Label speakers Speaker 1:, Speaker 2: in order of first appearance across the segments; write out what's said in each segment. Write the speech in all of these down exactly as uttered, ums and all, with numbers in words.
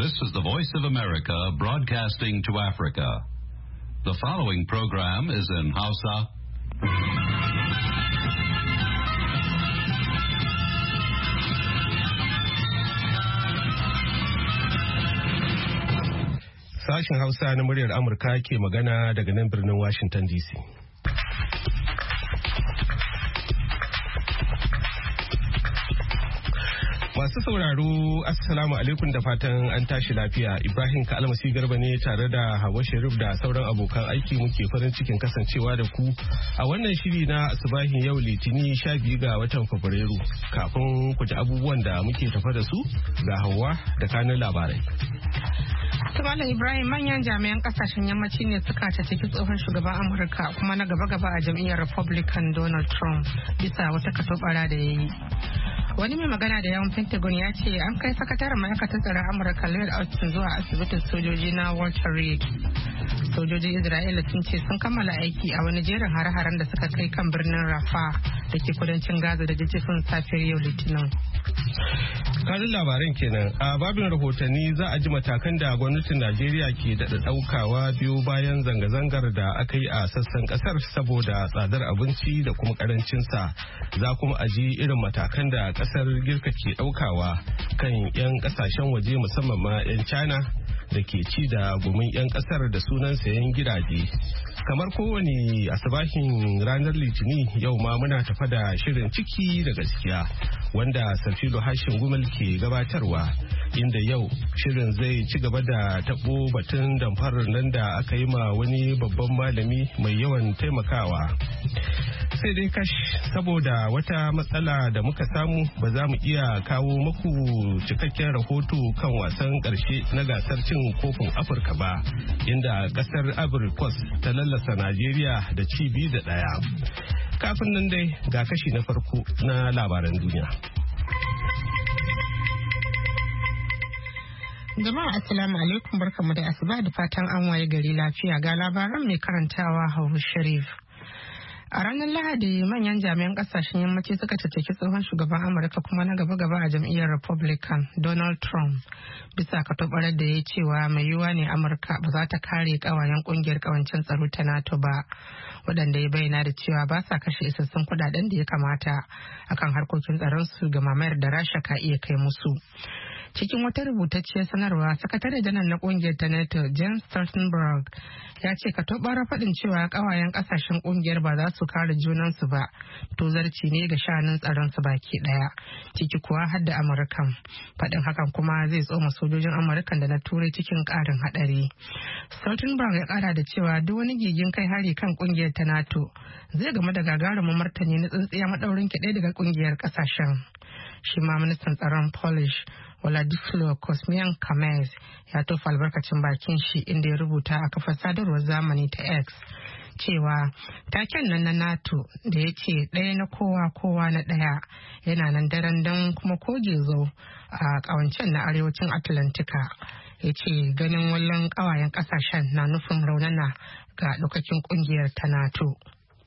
Speaker 1: This is the Voice of America broadcasting to Africa. The following program is in Hausa.
Speaker 2: Sashen Hausa na muryar Amurka ke magana daga nan birnin Washington D C. Masu sauraro, Assalamu alaikum da fatan an tashi lafiya. Ibrahim Kalmasi Garba ne tare da Hawa Sharif da sauran abokan aiki muke farin cikin kasancewa da ku a wannan shiri na asubahin yau Litini sha biyu ga watan Fabrairu. Kafin ku ji abubuwan da muke tafa da su ga Hauwa da kanun labarai.
Speaker 3: Tumala Ibrahim, manyan jami'an kasashen yammaci ne suka ciki tsohon shugaban Amurka kuma na gaba-gaba a jam'iyyar Republican Donald Trump bisa wata katobara da ya yi. Wani mai magana da yawan Pentagon ya ce an kai sakataren ma'aikatar tsaron Amurka Lloyd Austin zuwa asibitin sojoji na Walter Reed. Sojojin Isra'ila sun ce sun kammala aiki a wani jerin hare-haren da suka kai kan birnin Rafah da ke kudancin Gaza da jijjifin safiyar yau Litinin.
Speaker 2: Kanin labaran kenan a babin rahotanni za a ji matakan da gwamnatin Najeriya ke daɗa ɗaukawa biyu bayan zanga-zangar da aka yi a sassan ƙasar saboda tsadar abinci da kuma ƙarancinsa. Za kuma a ji irin matakan da ƙasar Girka ke ɗaukawa kan 'yan ƙasashen waje musamman ma 'yan China da ke ci da gumin 'yan ƙasar da sunan sayan gidaje. Kamar kowane asabahin ranar Litini yau ma muna tafa da shirin ciki da gaskiya wanda Safilo Hashin Gumal ke gabatarwa, inda yau shirin zai ci gaba da tabo batun damfarar nan da aka yi ma wani babban malami mai yawan taimakawa. Sai dai kash saboda wata matsala da muka samu ba za mu iya kawo maku cikakken rahoto kan wasan ƙarshe na gasar cin kofin Afirka ba, inda ƙasar Ivory Coast ta lallasa Najeriya da ci biyu da ɗaya. Kafin nan dai ga kashi na farko na labaran duniya.
Speaker 3: Jama'a assalamu alaikum, barkamu da asuba da fatan an waye gari lafiya, ga labaran mai karantawa Hauwa Sharif. A ranar Lahadi, manyan jami'an kasashen yammaci suka caccaki tsohon shugaban Amurka kuma na gaba-gaba a jam'iyyar Republican Donald Trump bisa katobarar da ya cewa mai yiwuwa ne Amurka ba za ta kare kawayen kungiyar kawancin tsaro ta NATO ba, waɗanda ya bayyana da cewa ba sa kashe isassun kudaden da ya kamata akan harkokin tsaron su ga mamayar da Rasha ka iya kai musu. Cikin wata rubutacciyar sanarwa, sakatare janar na kungiyar ta NATO Jens Stoltenberg ya ce ka tobara faɗin cewa kawayen kasashen kungiyar ba za su kare junansu ba, to zarci ne ga shanun tsaron su baki daya, ciki kuwa har da Amurkan. Faɗin hakan kuma zai tsoma sojojin Amurkan da na Turai cikin ƙarin haɗari. Stoltenberg ya ƙara da cewa duk wani gigin kai hari kan kungiyar ta NATO zai game da gagarumin martani na tsintsiya madaurin ki ɗaya daga kungiyar kasashen. Shi ma ministan tsaron Polish Władysław Kosiniak-Kamysz ya tofa albarkacin bakin shi inda ya rubuta a kafar sadarwar zamani ta X cewa taken nan na NATO da ya ce ɗaya na kowa kowa na ɗaya yana nan daren don kuma koge zo a ƙawancen na arewacin Atlantika. Ya ce ganin wallon ƙawayen ƙasashen na nufin raunana ga ɗaukakin ƙungiyar ta NATO.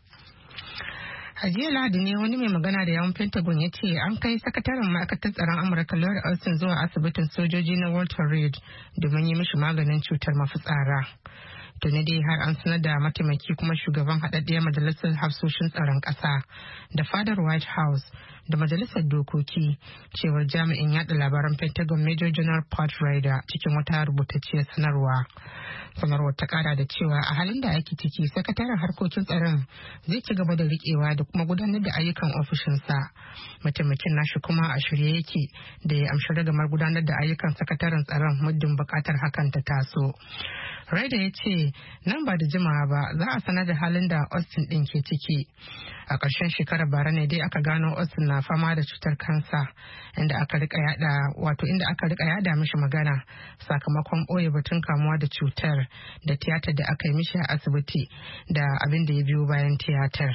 Speaker 3: A jiya Lahadi ne wani mai magana da yawan Pentagon ya ce an kai sakataren ma'aikatar tsaron Amurka Lloyd Austin zuwa asibitin sojoji na Walter Reed domin yi mishi maganin cutar mafitsara. Tuni dai har an sanar da mataimaki kuma shugaban haɗaɗɗiyar majalisar hafsoshin tsaron ƙasa da fadar White House da majalisar dokoki cewar jami'in yaɗa labaran Pentagon Major General Pat Ryder cikin wata rubutacciyar sanarwa. Sanarwar ta kara da cewa a halin da ake ciki sakataren harkokin tsaron zai ci gaba da riƙewa da kuma gudanar da ayyukan ofishinsa. Mataimakin nashi kuma a shirye yake da ya amshi ragamar gudanar da ayyukan sakataren tsaron muddin buƙatar hakan ta taso. Ryder ya ce nan ba da jimawa ba za a sanar da halin da Austin ɗin ke ciki. A ƙarshen shekarar bara ne dai aka gano Austin na fama da cutar kansa inda aka rika yada wato inda aka rika yada mishi magana sakamakon ɓoye batun kamuwa da cutar da tiyatar da aka yi mishi a asibiti da abin da ya biyo bayan tiyatar.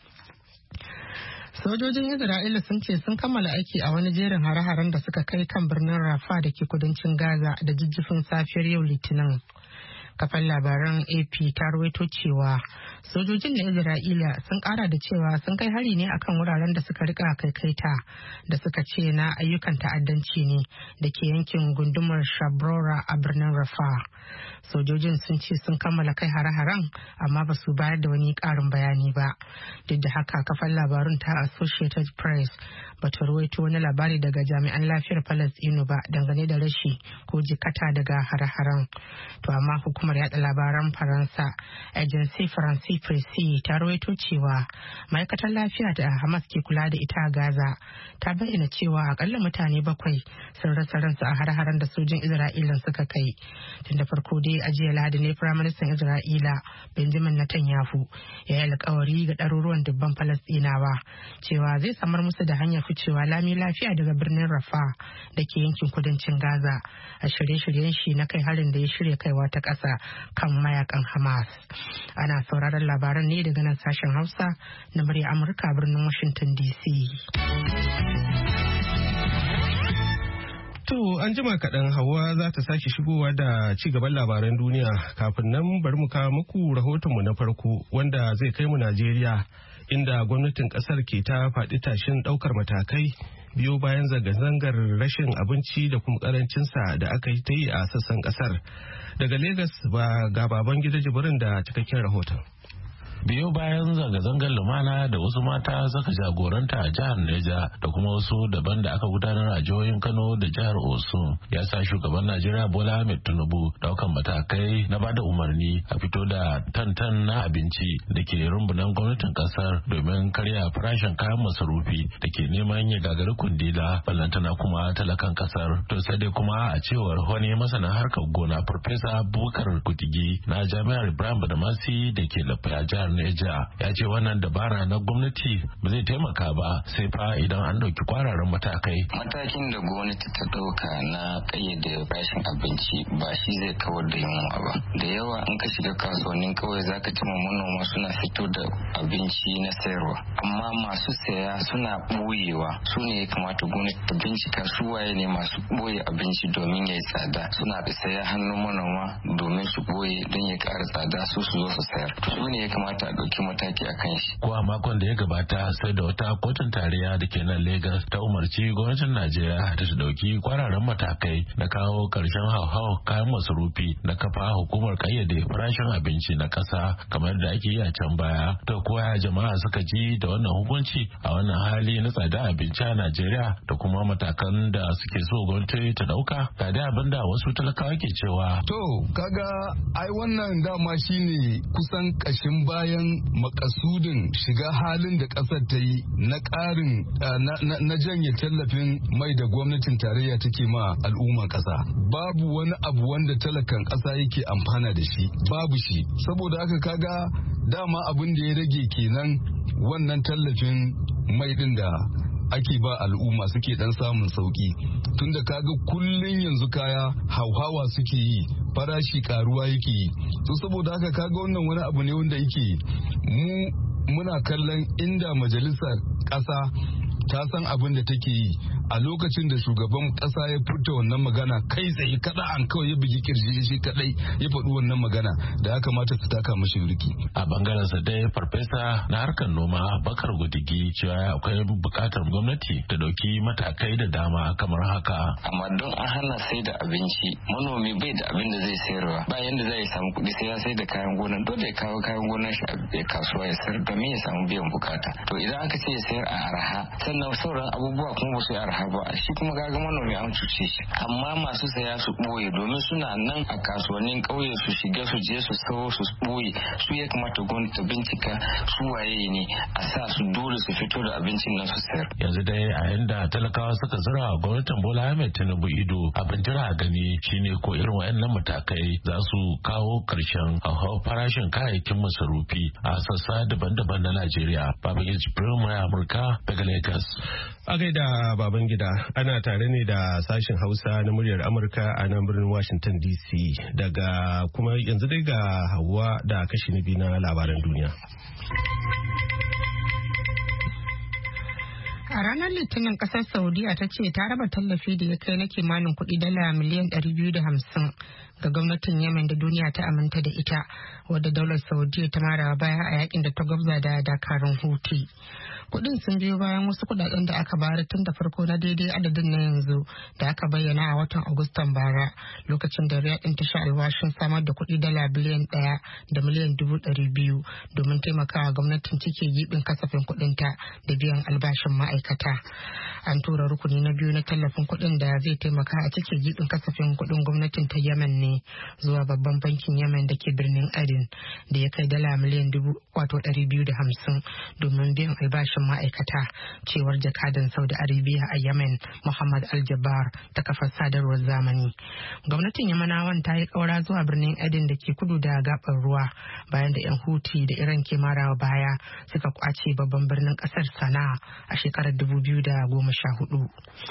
Speaker 3: Sojojin Isra'ila sun ce sun kammala aiki a wani jerin hare-haren da suka kai kan birnin Rafah da ke kudancin Gaza da jijjifin safiyar yau Litinin. Kafar labaran A P ta rawaito cewa Sojojin na Isra'ila sun kara da cewa sun kai hari ne akan wuraren da suka rika kaikaita da suka ce na ayyukan ta'addanci ne da ke yankin gundumar Shabrora a birnin Rafah. Sojojin sun ce sun kammala kai hare-haren amma ba su bayar da wani karin bayani ba. Duk da haka kafar labarun ta Associated Press ba ta ruwaito wani labari daga jami'an lafiyar Falasɗinu ba dangane da rashi ko jikata daga hare-haren. To amma hukumar yada labaran Faransa Agence France Presse ta ruwaito cewa ma'aikatar lafiya da Hamas ke kula da ita a Gaza ta bayyana cewa akalla mutane bakwai sun rasa ransu a hare-haren da sojin Isra'ila suka kai. Tun da farko dai a jiya Lahadi ne Firaministan Isra'ila Benjamin Netanyahu ya yi alkawari ga ɗaruruwan dubban Falasɗinawa cewa zai samar musu da hanyar ficewa lami lafiya daga birnin Rafah da ke yankin kudancin Gaza a shirye-shiryen shi na kai harin da ya shirya kaiwa ta ƙasa kan mayakan Hamas. Ana sauraron labaran ne daga nan sashen Hausa na murya Amurka birnin Washington D C.
Speaker 2: To an jima kaɗan Hauwa za ta sake shigowa da ci gaban labaran duniya. Kafin nan bari mu kawo muku rahotonmu na farko wanda zai kai mu Najeriya inda gwamnatin ƙasar ke ta faɗi tashin ɗaukar matakai biyo bayan zanga-zangar rashin abinci da kuma ƙarancinsa da aka yi ta yi a sassan ƙasar. Daga Legas ba ga baban gida Jibrin da cikakken rahoton.
Speaker 4: biyo bayan zanga-zangar lumana da wasu mata suka jagoranta a jihar Neja da kuma wasu daban da aka gudanar a jihohin Kano da jihar Osun ya sa shugaban Najeriya Bola Ahmed Tinubu daukan matakai na bada umarni a fito da tantan na abinci da ke rumbunan gwamnatin kasar domin karya farashin kayan masarufi da ke neman ya gagari kundila ballantana kuma talakan kasar. To sai dai kuma a cewar wani masana harkar gona Farfesa Bukar Kutigi na Jami'ar Ibrahim Badamasi da ke lafiya jihar Neja ya ce wannan dabara na gwamnati ba zai taimaka ba sai fa idan an dauki kwararan matakai.
Speaker 5: Matakin da gwamnati ta dauka na kayyade farashin abinci ba shi zai kawar da yunwa ba. Da yawa in ka shiga kasuwannin kawai zaka ci manoma suna fito da abinci na sayarwa, amma masu saya suna boyewa. Su ne ya kamata gwamnati ta bincika su waye ne masu boye abinci domin ya yi tsada. Suna da saya hannun manoma domin su boye don ya ƙara tsada su su zo su sayar. Su ne ya kamata a ɗauki mataki a kan shi.
Speaker 4: Ko a makon da ya gabata sai da wata kotun tarayya da ke nan Legas ta umarci gwamnatin Najeriya da ta ɗauki kwararan matakai na kawo ƙarshen hauhawar kayan masarufi na kafa hukumar ƙayyade farashin abinci na ƙasa kamar da ake yi a can baya. To koya jama'a suka ji da wannan hukunci a wannan hali na tsada abinci a Najeriya da kuma matakan da suke so gwamnati ta ɗauka? Ga dai abin da wasu talakawa ke cewa.
Speaker 6: To kaga ai wannan dama shine kusan ƙashin baya bayan makasudin shiga halin da kasar ta yi na ƙarin na janye tallafin mai da gwamnatin tarayya take ma al'umman ƙasa. Babu wani abu wanda talakan ƙasa yake amfana da shi, babu shi. Saboda haka kaga dama abin da ya rage kenan wannan tallafin mai din da ake ba al'umma suke dan samun sauki, tunda kaga kullun yanzu kaya hauhawa suke yi, farashi karuwa yake yi. To saboda haka kaga wannan wani abu ne wanda yake mu muna kallon inda majalisar ƙasa ta san abin da take yi a lokacin da shugaban kasa ya furta wannan magana kai tsaye kada an kawai ya bugi kirji shi kadai ya faɗi wannan magana da ya kamata su taka mashi birki.
Speaker 4: A bangaren sa dai farfesa na harkar noma Bakar Gudigi cewa akwai bukatar gwamnati ta dauki matakai da dama kamar haka.
Speaker 5: Amma don an hana sai da abinci manomi bai da abin da zai sayarwa ba yanda zai samu kuɗi sai ya sai da kayan gona, dole ya kawo kayan gonar shi a kasuwa ya sayar domin ya samu biyan bukata. To idan aka ce ya sayar a arha sannan sauran abubuwa kuma ba su yi arha ba, shi kuma gaga manomi an cuce shi. Amma masu saya su ɓoye domin suna nan a kasuwannin ƙauye su shiga su je su sayo su ɓoye, su ya kamata gwamnati ta bincika su waye ne a sa su dole su fito da abincin nan su sayar.
Speaker 4: Yanzu dai a yanda talakawa suka zura gwamnatin Bola Ahmed Tinubu ido abin jira a gani shine ko irin wayannan matakai za su kawo ƙarshen hauhawar farashin kayayyakin masarufi a sassa daban-daban na Najeriya. Babangida Jibril Mura Amurka daga Lagos.
Speaker 2: A gaida baban gida ana tare ne da sashen Hausa na muryar Amurka a nan birnin Washington D C daga kuma yanzu dai ga Hauwa da kashi na biyu na labaran duniya.
Speaker 3: A ranar Litinin kasar Saudiya ta ce ta raba tallafi da ya kai na kimanin kuɗi dala miliyan ɗari biyu da hamsin ga gwamnatin Yemen da duniya ta aminta da ita, wadda daular Saudiya ta mara baya a yakin da ta gwabza da dakarun Houthi. Kuɗin sun biyo bayan wasu kuɗaɗen da aka bayar tun da farko na daidai adadin na yanzu da aka bayyana a watan Agustan bara, lokacin da Riyadh ta sha alwashin samar da kuɗi dala biliyan ɗaya da miliyan dubu ɗari biyu domin taimakawa gwamnatin cike gibin kasafin kuɗinta da biyan albashin ma'aikata. An tura rukuni na biyu na tallafin kuɗin da zai taimaka a cike gibin kasafin kuɗin gwamnatin ta Yemen ne zuwa babban bankin Yemen da ke birnin Aden da ya kai dala miliyan dubu wato ɗari biyu da hamsin domin biyan albashin ma'aikata, cewar jakadan Saudi Arabia a Yemen Muhammad Al-Jabbar ta kafar sadarwar zamani. Gwamnatin Yemanawan ta yi kaura zuwa birnin Aden da ke kudu da gabar ruwa bayan da 'yan Houthi da Iran ke marawa baya suka kwace babban birnin kasar Sana'a a shekarar dubu biyu da goma sha hudu.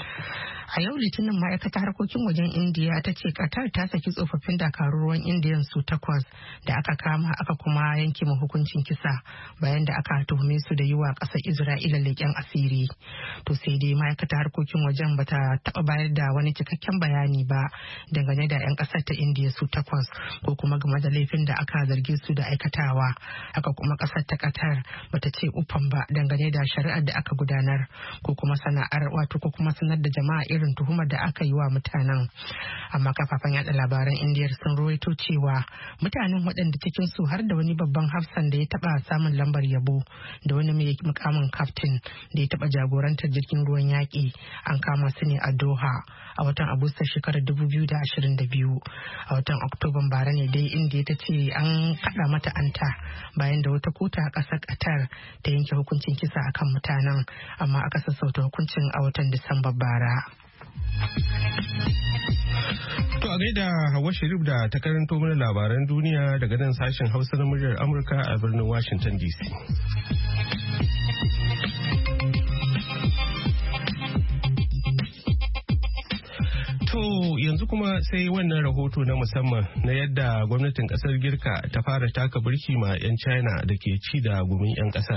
Speaker 3: A yau Litinin ma'aikatar harkokin wajen Indiya ta ce Qatar ta saki tsofaffin dakarun ruwan Indiyan su takwas da aka kama aka kuma yanke ma hukuncin kisa bayan da aka tuhume su da yi wa ƙasar Isra'ila leƙen asiri. To sai dai ma'aikatar harkokin wajen bata taɓa bayar da wani cikakken bayani ba dangane da 'yan ƙasar ta Indiya su takwas ko kuma game da laifin da aka zarge su da aikatawa. Haka kuma ƙasar ta Qatar bata ce ufan ba dangane da shari'ar da aka gudanar ko kuma sana'ar wato ko kuma sanar da jama'a irin tuhumar da aka yi wa mutanen. Amma kafafen yada labaran Indiyar sun ruwaito cewa mutanen waɗanda cikin su har da wani babban hafsan da ya taba samun lambar yabo da wani mai mukamin kaftin da ya taba jagorantar jirgin ruwan yaƙi an kama su ne a Doha a watan Agustan shekarar dubu biyu da ashirin da biyu. A watan Oktoban bara ne dai Indiya ta ce an kaɗa mata anta bayan da wata kota a ƙasar Qatar ta yanke hukuncin kisa akan mutanen, amma aka sassauta hukuncin a watan Disamba bara.
Speaker 2: To a gaida Hawa Sharif da ta karanto mana labaran duniya daga nan sashen Hausa na muryar Amurka a birnin Washington D C. To yanzu kuma sai wannan rahoto na musamman na yadda gwamnatin kasar Girka ta fara taka birki ma 'yan China da ke ci da gumin 'yan kasar.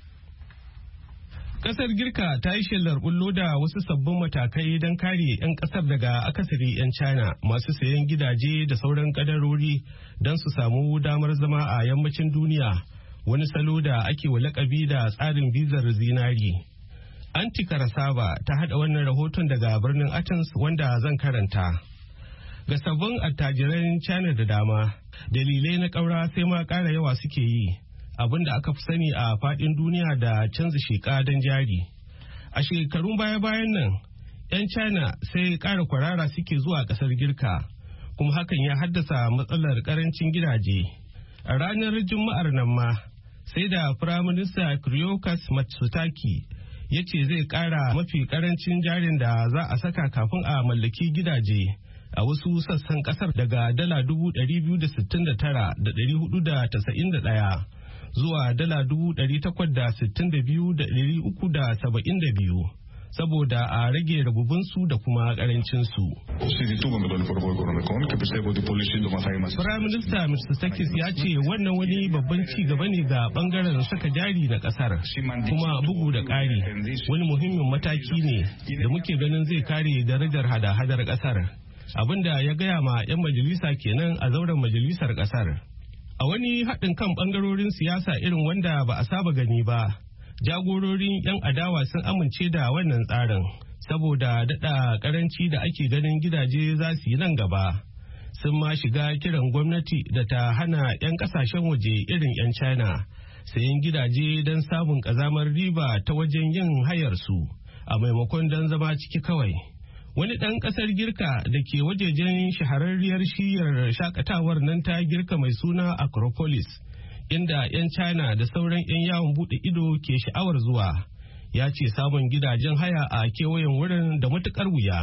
Speaker 2: Kasar Girka ta yi shelar bullo da wasu sabbin matakai don kare 'yan kasar daga akasari 'yan China masu sayan gidaje da sauran kadarori don su samu damar zama a yammacin duniya, wani salo da ake wa lakabi da tsarin bizar zinari. Antika Rasaba ta haɗa wannan rahoton daga birnin Athens wanda zan karanta. Ga sabbin attajiran China da dama, dalilai na ƙaura sai ma ƙara yawa suke yi. Abin da aka fi sani a faɗin duniya da canza sheƙa don jari. A shekarun baya-bayan nan, 'yan China sai ƙara kwarara suke zuwa ƙasar Girka, kuma hakan ya haddasa matsalar ƙarancin gidaje. A ranar Juma'ar nan ma, sai da Firaminista Kyriakos Mitsotakis ya ce zai ƙara mafi ƙarancin jarin da za a saka kafin a mallaki gidaje a wasu sassan ƙasar daga dala dubu ɗari biyu da sittin da tara da ɗari hudu da tasa'in da ɗaya. zuwa dala dubu ɗari takwas da sittin da biyu da ɗari uku da saba'in da biyu saboda a rage rabubinsu da kuma ƙarancinsu. Firaminista Mitsotakis ya ce wannan wani babban ci gaba ne ga bangaren saka jari na ƙasar, kuma bugu da ƙari wani muhimmin mataki ne da muke ganin zai kare darajar hada-hadar ƙasar. Abinda ya gaya ma 'yan majalisa kenan a zauren majalisar ƙasar. A wani haɗin kan ɓangarorin siyasa irin wanda ba a saba gani ba, jagororin 'yan adawa sun amince da wannan tsarin, saboda daɗa ƙaranci da ake ganin gidaje za su yi nan gaba. Sun ma shiga kiran gwamnati da ta hana 'yan ƙasashen waje irin 'yan China sayen gidaje don samun ƙazamar riba ta wajen yin hayarsu, a maimakon don zama ciki kawai. Wani ɗan ƙasar Girka da ke wajejen shahararriyar shiyar shakatawar nan ta Girka mai suna Acropolis, inda 'yan China da sauran 'yan yawon buɗe ido ke sha'awar zuwa, ya ce samun gidajen haya a kewayen wurin da matuƙar wuya.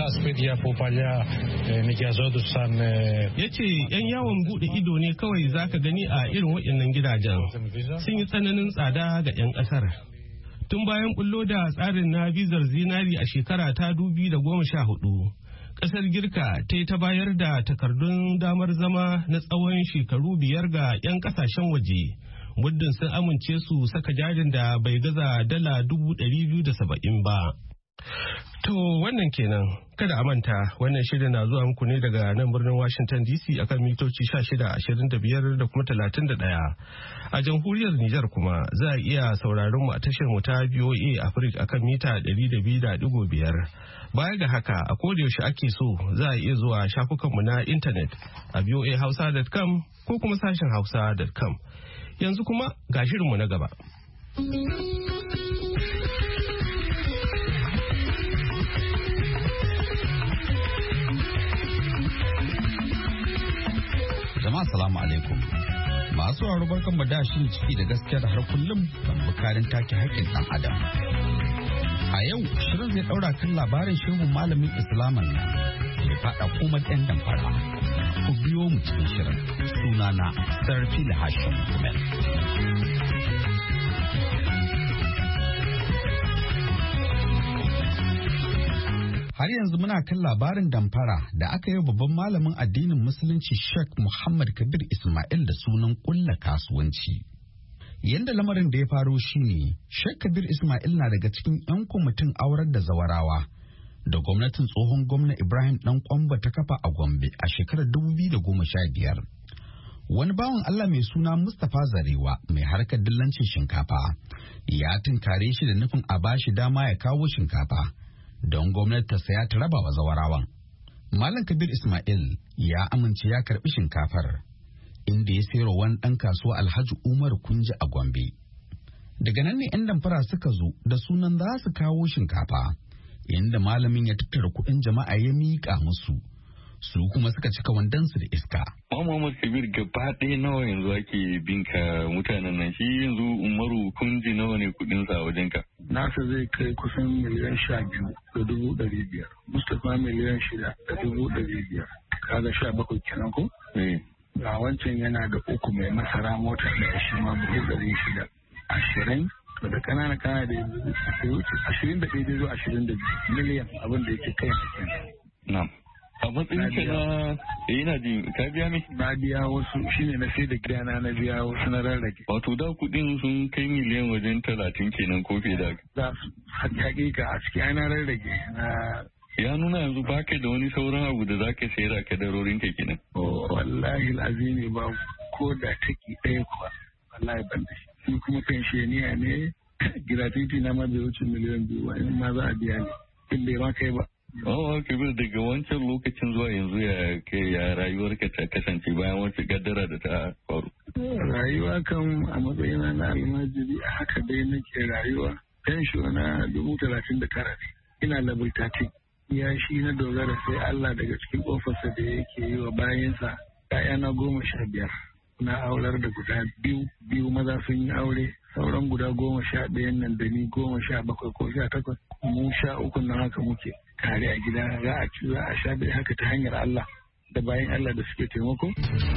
Speaker 2: Ya ce 'yan yawon buɗe ido ne kawai za ka gani a irin waɗannan gidajen, sun yi tsananin tsada ga 'yan ƙasar. Tun bayan bullo da tsarin na bizar zinari a shekara ta dubi da goma sha hudu, ƙasar Girka ta yi ta bayar da takardun damar zama na tsawon shekaru biyar ga 'yan ƙasashen waje, muddin sun amince su saka jarin da bai gaza dala dubu ɗari biyu da saba'in ba. To wannan kenan kada a manta wannan shirin na zuwa muku ne daga nan birnin Washington D C akan mitoci sha shida, ashirin da biyar da kuma talatin da ɗaya. A jamhuriyar Nijar kuma za a iya sauraron mu a tashar mu ta B O A Africa akan mita ɗari da biyu da ɗigo biyar. Baya ga haka a koda yaushe ake so za a iya zuwa shafukan mu na intanet a b o a hausa dot com ko kuma sashen hausa dot com. Yanzu kuma ga shirin mu na gaba.
Speaker 7: Jama'a salamu alaikum. Masu sauraro barkan mu da shirin ciki da gaskiya da har kullum ban bukarin take haƙƙin ɗan adam. A yau shirin zai ɗaura kan labarin shehun malamin Islaman nan ya faɗa komar ɗan damfara. Ku biyo mu cikin shirin. Sunana Sarfil Hashim Kumel. Har yanzu muna kan labarin damfara da aka yi babban malamin addinin musulunci Sheikh Muhammad Kabir Ismail da sunan kulla kasuwanci. Yanda lamarin da ya faro shine Sheikh Kabir Ismail na daga cikin 'yan kwamitin aurar da zawarawa da gwamnatin tsohon gwamna Ibrahim Dan Kwamba ta kafa a Gombe a shekarar dubu biyu da goma sha biyar. Wani bawan Allah mai suna Mustapha Zarewa mai harkar dillancin shinkafa ya tunkare shi da nufin a bashi dama ya kawo shinkafa don gwamnati ta saya ta raba wa zawarawan. Malam Kabir Ismail ya amince ya karbi shinkafar inda ya sayar wani ɗan kasuwa Alhaji Umar Kunji a Gombe. Daga nan ne 'yan damfara suka zo da sunan za su kawo shinkafa inda malamin ya tattara kuɗin jama'a ya miƙa musu. Su kuma suka cika wandansu da iska.
Speaker 8: Muhammad Kabir gaba ɗaya nawa yanzu ake binka mutanen nan shi yanzu Umaru Kunji nawa ne kuɗin sa wajen ka?
Speaker 9: Nasa zai kai kusan miliyan sha biyu da dubu ɗari biyar. Mustapha miliyan shida da dubu ɗari biyar. Kaga sha bakwai kenan ko?
Speaker 8: Eh.
Speaker 9: Ga wancan yana da uku mai masara mota da shi ma buhu ɗari shida. Ashirin to da ƙanana kana da yanzu ashirin da ɗaya zuwa ashirin da biyu miliyan abin da yake kai a kenan.
Speaker 8: Na'am. A matsayin ka na yana ji ka biya ne?
Speaker 9: Na biya wasu shine na sai da gidana na biya wasu na rarrage.
Speaker 8: Wato da kuɗin sun kai miliyan wajen talatin kenan ko fiye da.
Speaker 9: Za su hakika a ciki ana rarrage na.
Speaker 8: Ya nuna yanzu baka da wani sauran abu da zaka sayar a kadarorin ka kenan.
Speaker 9: Oh wallahi azimi ba ko da take ɗaya kuwa wallahi ban da shi. Shi kuma pensioniya ne gratuity na ma bai wuce miliyan biyu wani ma za a biya ne. In bai ma kai ba.
Speaker 8: Oh, Kabir daga wancan lokacin zuwa yanzu ya kai ya rayuwarka ta kasance bayan wacce gaddara da ta faru.
Speaker 9: Rayuwa kan a matsayina na almajiri a haka dai nake rayuwa. Fensho na dubu talatin da tara ne. Ina level thirteen. Ya shi na dogara sai Allah daga cikin ofarsa da yake yi wa bayansa. ‘Ya'yana goma sha biyar. Na aular da guda biyu, biyu maza sun yi aure. Sauran guda goma sha ɗayan nan da ni goma sha bakwai ko sha takwas. Mu sha uku nan haka muke. Tare a gida za a ci za a sha bai haka ta hanyar Allah da bayan Allah da suke taimako.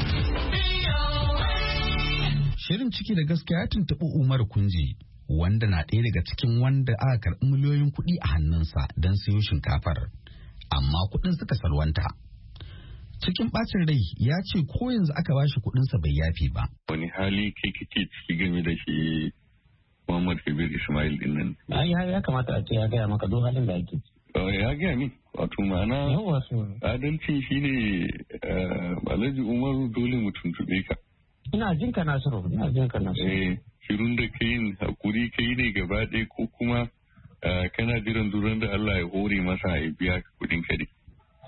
Speaker 7: Shirin ciki da gaskiya ya tuntuɓi Umar Kunji wanda na ɗaya daga cikin wanda aka karɓi miliyoyin kuɗi a hannunsa don siyo shinkafar amma kuɗin suka salwanta. Cikin ɓacin rai ya ce ko yanzu aka bashi kuɗinsa bai yafe ba.
Speaker 8: Wani hali kai kake ciki game da shi Muhammad Kabir Ismail din nan?
Speaker 10: Ya kamata a ce ya gaya maka duk halin da ake ciki.
Speaker 8: Ya gaya min wato ma'ana adalci shine Alhaji Umaru dole mu tuntube ka.
Speaker 10: Ina jin ka Nasiru, ina jin ka Nasiru.
Speaker 8: Eh, shirun da kai hakuri kai ne gaba ɗaya ko kuma kana jiran duran da Allah ya hore masa ya biya ka kuɗin ka dai.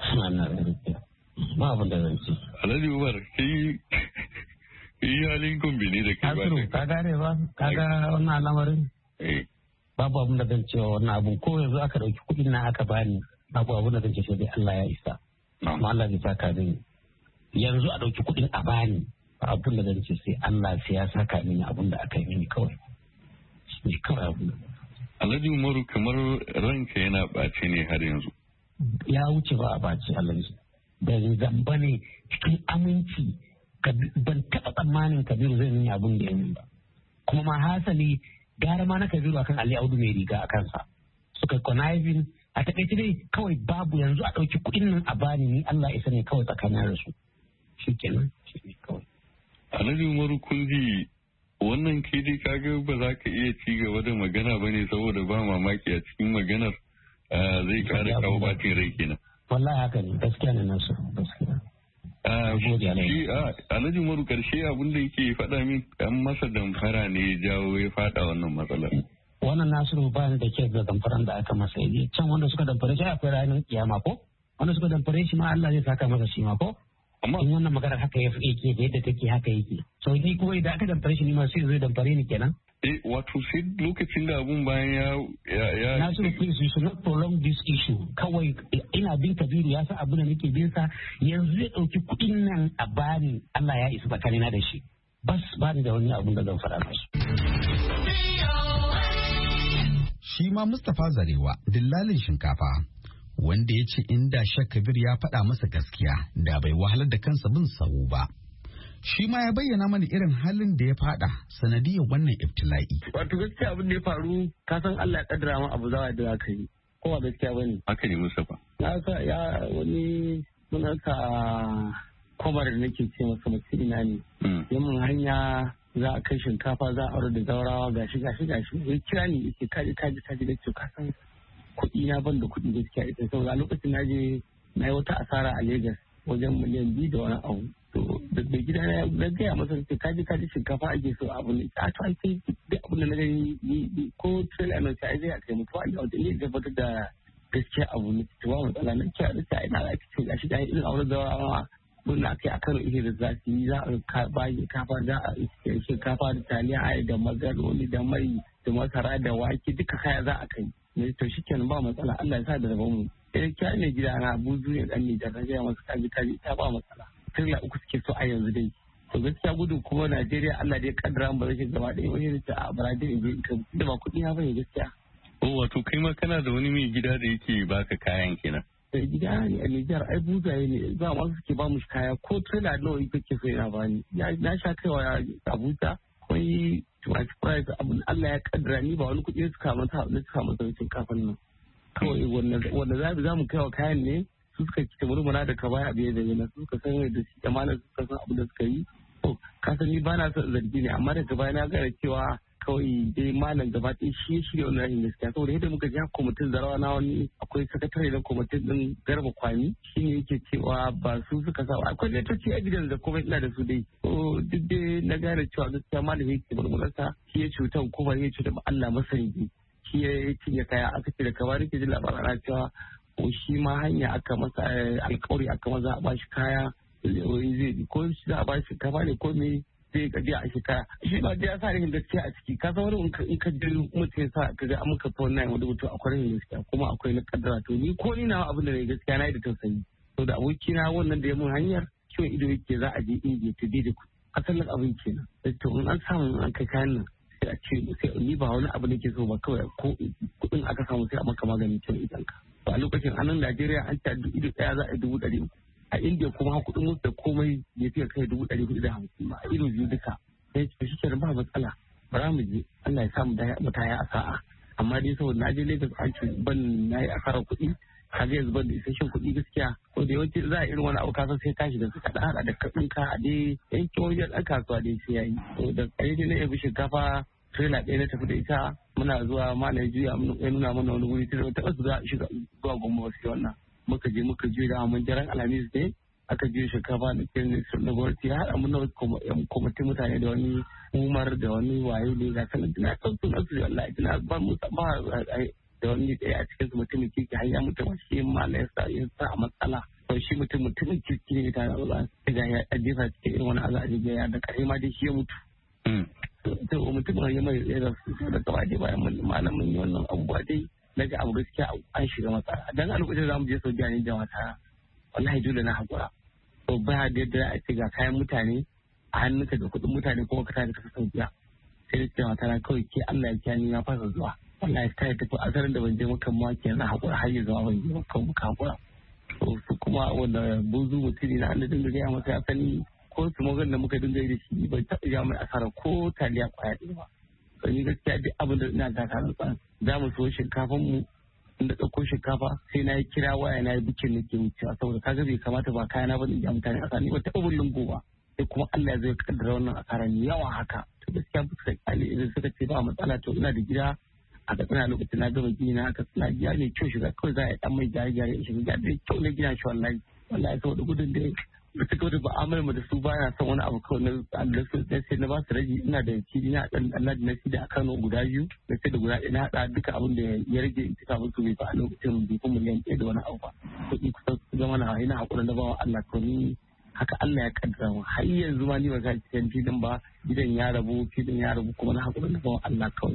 Speaker 10: Ba abin da zan ce.
Speaker 8: Alhaji Umar kai kai halin Gombe ne da kai ba.
Speaker 10: Nasiru ka gane ba? Ka ga wannan al'amarin?
Speaker 8: Eh.
Speaker 10: Babu abin da zan cewa wannan abun ko yanzu aka dauki kuɗin na aka bani babu abin da zan ce sai dai Allah ya isa amma Allah zai saka mini yanzu a dauki kuɗin a bani abin da zan ce sai Allah sai ya saka mini abin da aka yi mini kawai shi kawai abin.
Speaker 8: Alhaji Umaru kamar ranka yana ɓace ne har yanzu.
Speaker 10: Ya wuce ba a ɓace Alhaji da zamba ne cikin aminci ban taɓa tsammanin Kabiru zai nuna abin da ya yi ba kuma ma hasali gara ma na Kabiru akan Ali Audu mai riga a kansa suka conniving a takaice dai kawai babu yanzu a ɗauki kuɗin nan a bani ni Allah isa ne kawai tsakanin da su shi kenan shi ne kawai.
Speaker 8: Alhaji Umaru Kunji wannan kai dai kaga ba za ka iya ci gaba da magana ba ne saboda ba mamaki a cikin maganar zai kara kawo bacin rai kenan.
Speaker 10: Wallahi haka ne gaskiya ne nasu gaskiya.
Speaker 8: Shi Alhaji Umaru karshe abin da yake faɗa min ɗan masa damfara ne ya jawo ya faɗa wannan matsalar.
Speaker 10: Wannan Nasiru ba ni da ke da damfaran da aka masa yi can wanda suka damfare shi akwai ranar kiyama ko wanda suka damfare shi ma Allah zai saka masa shi ma ko. Amma in wannan magana haka ya yake da yadda take haka yake. So ni kuma idan aka damfare shi ni ma sai zai damfare ni kenan.
Speaker 8: Eh wato sai lokacin da abun bayan ya ya
Speaker 10: Nasiru please you should not prolong this issue. Kawai ina bin Kabiru ya san abin da nake bin sa yanzu zai dauki kuɗin nan a bani Allah ya isa tsakanina da shi. Bas bani da wani abun da zan faɗa mashi.
Speaker 7: Shi ma Mustapha Zarewa dillalin shinkafa wanda ya ce inda Sheikh Kabir ya faɗa masa gaskiya da bai wahalar da kansa bin sawu ba. Shi ma ya bayyana mana irin halin da ya fada sanadiyar wannan ibtila'i.
Speaker 9: Wato gaskiya abin da ya faru ka san Allah ya kaddara ma abu zawa da zaka yi. Ko ba gaskiya bane.
Speaker 8: Haka ne Mustapha.
Speaker 9: Na sa ya wani sunansa Komar da nake ce masa mutumina ne. Yamin hanya za a kai shinkafa za a aure da zaurawa gashi gashi gashi. Ya kira ni yake kaji kaji kaji da ce ka san kuɗi na ban da kuɗi gaskiya ita saboda lokacin na je na yi wata asara a Lagos wajen miliyan biyu da wani abu. To da gida na gaya masa ce kaji kaji shinkafa ake so abu ne a to ai sai duk abin da na gani ko trailer na sai zai kai mutuwa a yau da ne gabatar da gaskiya abu ne to ba matsala na ce da sai ina da ce gashi da irin aure da rawa mun na kai akan ihe da zasu yi za a bayi kafa za a iske shinkafa da taliya ai da magaroni da mai da masara da wake duka kaya za a kai ne to shikenan ba matsala Allah ya sa da rabon mu sai kya ne gida na buzu ne dan ne da ga masa kaji kaji ta ba matsala tirla uku suke so a yanzu dai to gaskiya gudu kuma Najeriya Allah dai kaddara ba zai gaba ɗaya wani da a Brazil in je in kan da ba kuɗi na bane gaskiya.
Speaker 8: Oh wato kai ma kana da wani mai gida da yake baka kayan kenan.
Speaker 9: Da gida ne a Nijar ai buzaye ne ba ma suke ba mu kaya ko trailer nawa kake so yana bani na sha kaiwa Abuja akwai tumatir price abin Allah ya kaddara ni ba wani kuɗi suka mata na suka mata shinkafan nan kawai wanda za mu kaiwa kayan ne su suka ci murmuna da ka baya a biye da yana su suka san da shi da malam suka san abu da suka yi to ka san ni ba na son zargi ne amma daga baya na gane cewa kawai dai malam gaba ɗaya shi ya shirya wannan rashin gaskiya saboda yadda muka ji kwamitin zarawa na wani akwai sakatare na kwamitin din Garba Kwami shi ne yake cewa ba su suka sa akwai letoci evidence da kuma ina da su dai to duk dai na gane cewa gaskiya malam yake murmurarsa shi ya cuta kuma ya cuta ba Allah masani shi ya cinye kaya aka ce da kamar yake ji labaran na cewa ko shi ma hanya aka masa alkawari aka maza a bashi kaya zai ko shi za a bashi kafa ne ko me zai gaji a shi kaya shi ba da ya sa rahin gaskiya a ciki ka san wani in ka ji mutum ya sa ka ga an muka fa wannan wani mutum akwai rahin gaskiya kuma akwai na kaddara to ni ko ni na abin da ne gaskiya na yi da tausayi to da abokina wannan da ya mun hanyar ciwon ido yake za a je indiya ta bi da asalin abin kenan to in an samu an kai kayan nan sai a ce sai ni ba wani abu nake so ba kawai ko kuɗin aka samu sai a maka maganin ciwon idon ka a lokacin a nan Najeriya an ta ido ɗaya za a yi dubu ɗari uku a Indiya kuma ha kuɗin musu da komai ya fiye kai dubu ɗari hudu da hamsin ma a ido biyu duka sai ce shi kenan ba matsala bara mu je Allah ya samu mu taya a sa'a amma dai saboda na je Lagos an ce ban na yi asarar kuɗi kaga yanzu ban da isasshen kuɗi gaskiya ko da yawanci za a irin wani abu kasan sai tashi da suka da hada da kaɗin ka a dai yankin wajen ɗan kasuwa dai sai ya yi da ƙarshe dai na yabi shinkafa trailer ɗaya na tafi da ita muna zuwa mana juya ya nuna mana wani wuri tare ta su za shiga zuwa gombe ba su wannan muka je muka je da mun jaran alhamis ne aka je shinkafa da kirin na gwamnati ya haɗa mun kwamitin mutane da wani umar da wani waye ne ga sanar da na sautu na su wallahi ina ba mu ba da wani ɗaya a cikin su mutumin kirki har ya mutu shi mala ya sa ya sa a matsala to shi mutum mutumin kirki ne ta ba ga ya jefa cikin irin wani azabi ya da kare ma dai shi ya mutu to mutumin ya mai ya da su da gaba dai bayan malamin wannan abubuwa dai naga abu gaskiya an shiga matsala dan a lokacin da zamu je Saudiya ne jama'a ta wallahi dole na hakura to ba da yadda a ce ga kayan mutane a hannunka da kuɗin mutane kuma ka tafi ka Saudiya sai da cewa tana kawai ke Allah ya kiyani ya fasa zuwa wallahi kai tafi asarin da ban je maka ma ke na hakura har ya zuwa ban je maka muka hakura to su kuma wanda buzu mutune na Allah dinga ga masa ya sani ko su magan da muka dinga yi da shi bai taɓa ja mai asara ko taliya kwaya ɗaya ba to ni gaskiya duk abin da ina da ka rantsa za mu so shinkafan mu inda ɗauko shinkafa sai na yi kira waya na yi bikin nake wucewa saboda kaga bai kamata ba kayana ba in ja mutane asara ni ba taɓa bin lungu ba sai kuma Allah ya zai kaddara wannan asara ni yawa haka to
Speaker 10: su gaskiya ba su kali idan suka ce ba matsala to ina da gida a katsina lokacin na gama gini na aka tsina gida ne kyau shiga kawai za a yi dan mai gyare gyare shi gida da kyau na gina shi wallahi wallahi saboda gudun da da suka wata ba'amala mu da su baya son wani abu kawai na Allah su da sai na ba su raji ina da kidi na dan Allah da nasi da Kano guda biyu da sai da guda ɗaya na hada duka abin da ya rage in cika musu bai fa a lokacin bai kuma miliyan ɗaya da wani abu ba kuɗi kusan su zama na ina hakuri na bawa Allah to ni haka Allah ya kaddara mu har yanzu ma ni ba ga cikin filin ba gidan ya rabu filin ya rabu kuma na hakuri na bawa Allah kawai.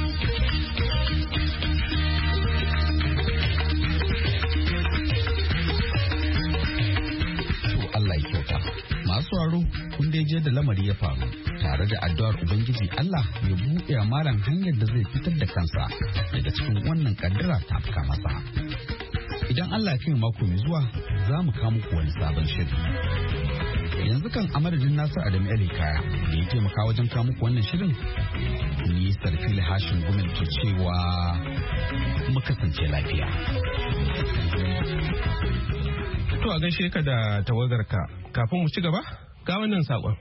Speaker 7: Allah ya kyauta. Masu waro kun dai je da lamari ya faru tare da addu'ar Ubangiji Allah ya buɗe malam hanyar da zai fitar da kansa daga cikin wannan kaddara ta afka masa. Idan Allah ya kai mako mai zuwa za mu kawo muku wani sabon shiri. Yanzu kan a madadin Nasir Adamu Ali Kaya da ya taimaka wajen kawo muku wannan shirin ni Sarfil Hashim Gumel ke cewa mu kasance lafiya.
Speaker 2: To a gaishe ka da tawagarka kafin mu ci gaba ga wannan sakon.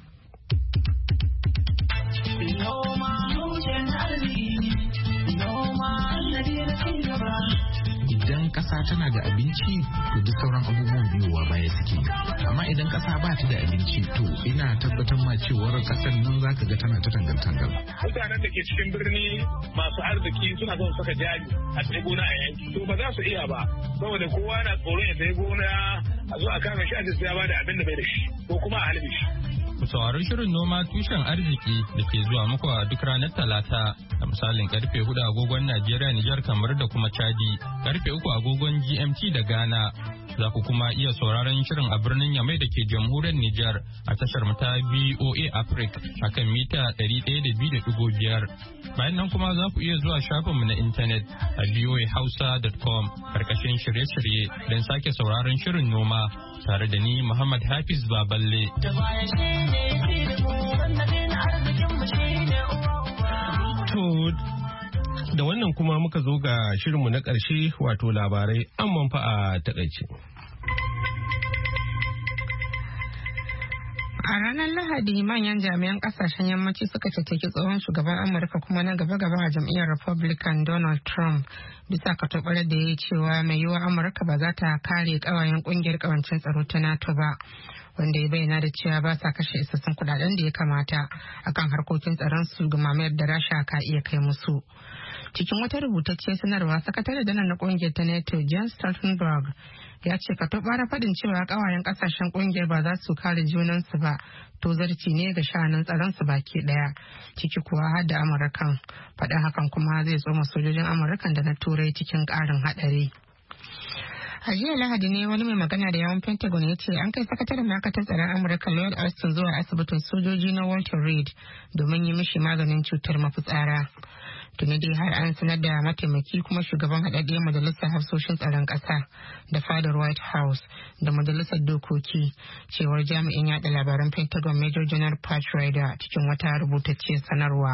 Speaker 11: Idan ƙasa tana da abinci to duk sauran abubuwan biyowa baya suke, amma idan ƙasa ba ta da abinci to ina tabbatar ma cewar ƙasar nan za ka ga tana ta tangal-tangal.
Speaker 12: Mutanen da ke cikin birni masu arziki suna son saka jari a tsaye gona a yanki to ba za su iya ba saboda kowa na tsoron ya tsaye gona a zo a kama shi a ya ba da abin da bai da shi ko kuma a halbe shi.
Speaker 13: Ku saurari shirin noma tushen arziki da ke zuwa muku a duk ranar Talata da misalin karfe hudu agogon Najeriya, Nijar, kamar da kuma Chadi, karfe uku agogon G M T da Ghana. Za ku kuma iya sauraron shirin a birnin Yamai da ke jamhuriyar Nijar a tashar mu ta B O A Africa a kan mita ɗari ɗaya da biyu da ɗigo biyar. Bayan nan kuma za ku iya zuwa shafinmu na intanet a v o a hausa dot com karkashin shirye-shirye don sake sauraron shirin noma tare da ni Muhammad Hafiz Baballe.
Speaker 2: To da wannan kuma muka zo ga shirinmu na ƙarshe wato labarai an manfa a takaice.
Speaker 3: A ranar Lahadi manyan jami'an kasashen yammaci suka tattaki tsohon shugaban Amurka kuma na gaba-gaba a jam'iyyar Republican Donald Trump bisa katobarar da ya yi cewa mai yiwuwa Amurka ba za ta kare kawayen kungiyar kawancin tsaro ta NATO ba. Wanda ya bayyana da cewa ba sa kashe isassun kudaden da ya kamata akan harkokin tsaron su ga mamayar da Rasha ka iya kai musu. Cikin wata rubutacciyar sanarwa, sakatare janar na kungiyar ta NATO Jens Stoltenberg ya ce ka bara faɗin cewa kawayen kasashen kungiyar ba za su kare junansu ba to zarci ne ga sha'anin tsaron su baki daya ciki kuwa har da Amurkan. Faɗin hakan kuma zai tsoma sojojin Amurkan da na Turai cikin ƙarin haɗari. A jiya Lahadi ne wani mai magana da yawan Pentagon ya ce an kai sakataren ma'aikatar tsaron Amurka Lloyd Austin zuwa asibitin sojoji na Walter Reed domin yi mishi maganin cutar mafitsara. Tuni dai har an sanar da mataimaki kuma shugaban haɗaɗɗiyar majalisar hafsoshin tsaron ƙasa da fadar White House da majalisar dokoki cewar jami'in yaɗa labaran Pentagon Major General Pat Ryder cikin wata rubutacciyar sanarwa.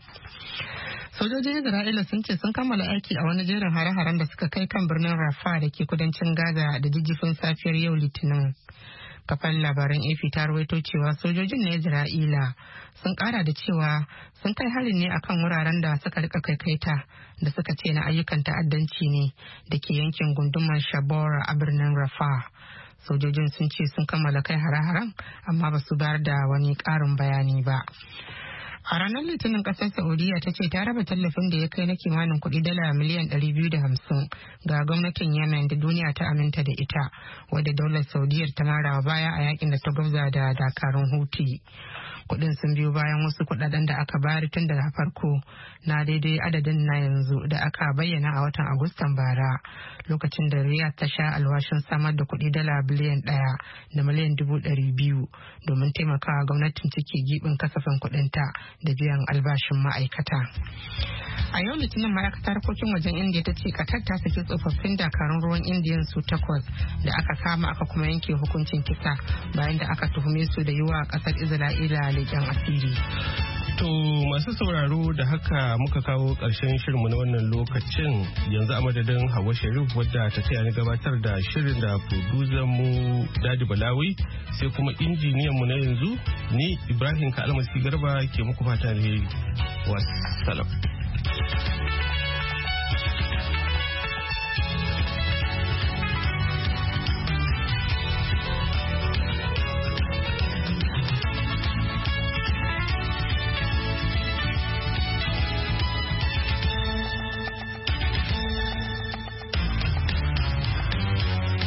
Speaker 3: Sojojin Isra'ila sun ce sun kammala aiki a wani jerin hare-haren da suka kai kan birnin Rafah da ke kudancin Gaza da jijjifin safiyar yau Litinin. Kafan labaran A F P ta rawaito cewa sojojin na Isra'ila sun kara da cewa sun kai harin ne akan wuraren da suka rika kaikaita da suka ce na ayyukan ta'addanci ne da ke yankin gundumar Shabora a birnin Rafah. Sojojin sun ce sun kammala kai hare-haren amma ba su bayar da wani ƙarin bayani ba. A ranar Litinin kasar Saudiya ta ce ta raba tallafin da ya kai na kimanin kuɗi dala miliyan ɗari biyu da hamsin ga gwamnatin Yemen da duniya ta aminta da ita, wadda daular Saudiyar ta marawa baya a yakin da ta gwabza da dakarun Houthi. Kuɗin sun biyo bayan wasu kuɗaɗen da aka bayar tun daga farko na daidai adadin na yanzu da aka bayyana a watan Agustan bara, lokacin da Riyadh ta sha alwashin samar da kuɗi dala biliyan ɗaya da miliyan dubu ɗari biyu domin taimakawa gwamnatin cike gibin kasafin kuɗinta da biyan albashin ma'aikata. A yau Litinin ma'aikatar harkokin wajen Indiya ta ce Qatar ta saki tsofaffin dakarun ruwan Indiyan su takwas da aka kama aka kuma yanke hukuncin kisa bayan da aka tuhume su da yi wa kasar Isra'ila leƙen asiri.
Speaker 2: To masu sauraro da haka muka kawo ƙarshen shirinmu na wannan lokacin yanzu a madadin Hawa Sharif wadda ta taya ni gabatar da shirin da producer mu Dadi Balawi sai kuma injiniyan mu na yanzu ni Ibrahim Kalmasi Garba ke muku fata alheri. Wassalam.